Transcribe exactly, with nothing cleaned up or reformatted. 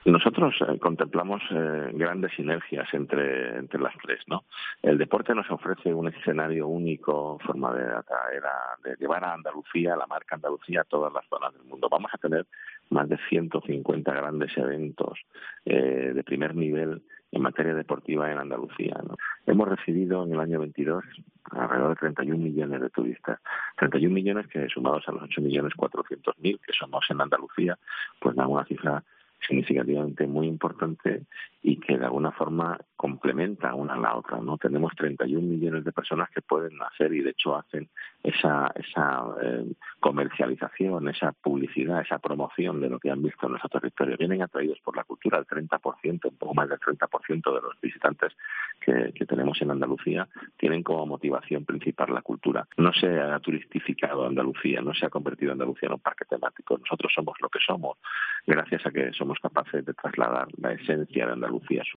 Nosotros eh, contemplamos eh, grandes sinergias entre, entre las tres, ¿no? El deporte nos ofrece un escenario único, forma de atraer a, de llevar a Andalucía, la marca Andalucía, a todas las zonas del mundo. Vamos a tener más de ciento cincuenta grandes eventos eh, de primer nivel en materia deportiva en Andalucía, ¿no? Hemos recibido en el año veintidós alrededor de treinta y un millones de turistas. treinta y un millones que, sumados a los ocho millones cuatrocientos mil que somos en Andalucía, pues dan una cifra significativamente muy importante y que de alguna forma complementa una a la otra, ¿no? Tenemos treinta y un millones de personas que pueden hacer y de hecho hacen esa esa eh, comercialización, esa publicidad, esa promoción de lo que han visto en nuestro territorio. Vienen atraídos por la cultura, el treinta por ciento, un poco más del treinta por ciento de los visitantes que, que tenemos en Andalucía tienen como motivación principal la cultura. No se ha turistificado Andalucía, no se ha convertido Andalucía en un parque temático. Nosotros somos lo que somos gracias a que somos capaces de trasladar la esencia de Andalucía